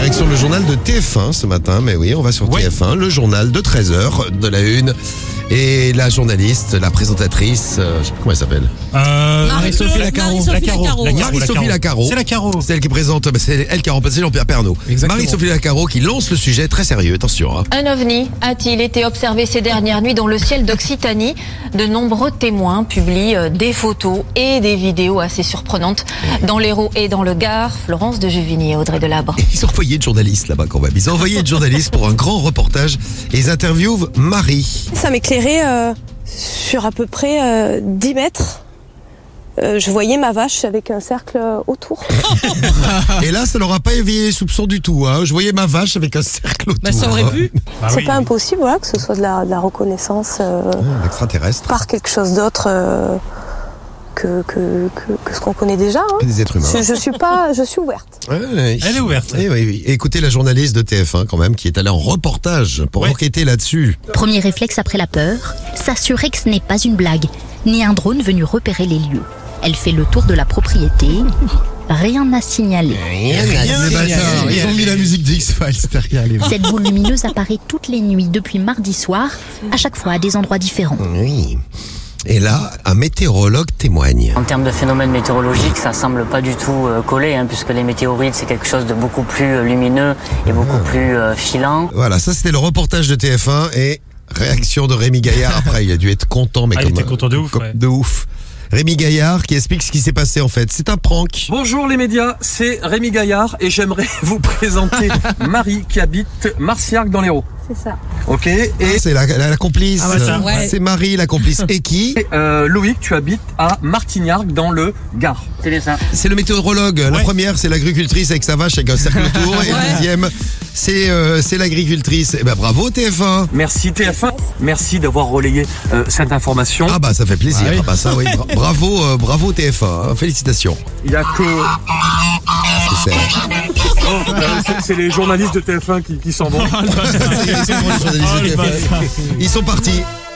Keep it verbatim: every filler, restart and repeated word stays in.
Direction le journal de T F un ce matin, mais oui, on va sur Ouais. T F un, le journal de treize heures de la une. Et la journaliste, la présentatrice, euh, je sais pas comment elle s'appelle. Euh, Marie-Sophie Lacaro. Marie-Sophie Lacaro. Lacaro. Lacaro. Marie-Sophie Lacaro. C'est Lacaro. C'est elle qui présente, bah, c'est elle qui a remplacé Jean-Pierre Pernaut. Exactement. Marie-Sophie Lacaro qui lance le sujet très sérieux, attention. Hein. Un ovni a-t-il été observé ces dernières nuits dans le ciel d'Occitanie? De nombreux témoins publient euh, des photos et des vidéos assez surprenantes dans l'Hérault et dans le Gard. Florence de Juvigny et Audrey Delabre. Ils ont envoyé de journalistes là-bas quand même. Ils ont envoyé de journalistes pour un grand reportage et ils interviewent Marie. Ça m'éclairait euh, sur à peu près euh, dix mètres. Euh, je voyais ma vache avec un cercle autour. Et là, ça n'aura pas éveillé les soupçons du tout. Hein. Je voyais ma vache avec un cercle autour. Bah, ça aurait hein. pu. Bah C'est oui. pas impossible, voilà, que ce soit de la, de la reconnaissance euh, Un extraterrestre. par quelque chose d'autre euh, que, que, que, que ce qu'on connaît déjà. Hein. Des êtres humains. Je, je suis pas, je suis ouverte. Ouais, ouais. Elle est ouverte. Eh oui, oui. Écoutez la journaliste de T F un quand même qui est allée en reportage pour Ouais. enquêter là-dessus. Premier réflexe après la peur, s'assurer que ce n'est pas une blague, ni un drone venu repérer les lieux. Elle fait le tour de la propriété. Rien à signaler. Rien Rien. à bâtards, signaler. ils ont mis la musique de X-Files derrière les Cette boule lumineuse apparaît toutes les nuits depuis mardi soir, à chaque fois à des endroits différents. Oui. Et là, un météorologue témoigne. En termes de phénomènes météorologiques, ça semble pas du tout euh, coller, hein, puisque les météorites, c'est quelque chose de beaucoup plus euh, lumineux et beaucoup plus euh, filant. Voilà, ça c'était le reportage de T F un et réaction de Rémi Gaillard. Après, il a dû être content, mais Ah, il comme était content de ouf, comme ouais. de ouf. Rémi Gaillard qui explique ce qui s'est passé en fait. C'est un prank. Bonjour les médias, c'est Rémi Gaillard et j'aimerais vous présenter Marie qui habite Marciac dans l'Hérault. C'est ça. Ok, et Ah, c'est la, la, la complice. Ah, bah, ça. Ouais. C'est Marie, la complice. Et qui euh, Loïc, tu habites à Martignac dans le Gard. C'est bien ça. C'est le météorologue. La Ouais. première, c'est l'agricultrice avec sa vache avec un cercle autour. Et la Ouais. deuxième, c'est euh, c'est l'agricultrice. Eh ben bravo T F un. Merci T F un, merci d'avoir relayé euh, cette information. Ah bah ça fait plaisir. Ah oui. Ah bah ça oui. Bra- Bravo, euh, bravo T F un. hein. Félicitations. Il y a que Qu'est-ce que c'est oh, euh, c'est- c'est les journalistes de T F un qui, qui s'en vont. Ça y est, ils sont bons, les journalistes Oh, de le T F un. bâtard. Ils sont partis.